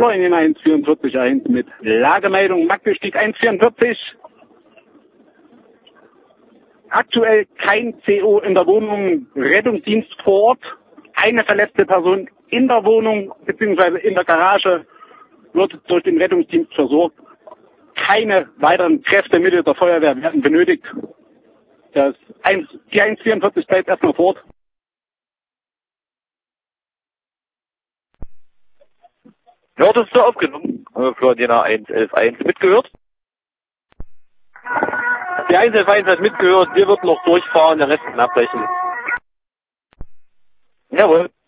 Florian 144.1 mit Lagemeldung Magdestieg 144. Aktuell kein CO in der Wohnung, Rettungsdienst vor Ort. Eine verletzte Person in der Wohnung bzw. in der Garage wird durch den Rettungsdienst versorgt. Keine weiteren Kräfte Mittel der Feuerwehr werden benötigt. Die 144 bleibt erstmal fort. Hattest du aufgenommen? Florian 111.1 mitgehört? Die 111.1 hat mitgehört, wir würden noch durchfahren, der Rest kann abbrechen. Jawohl.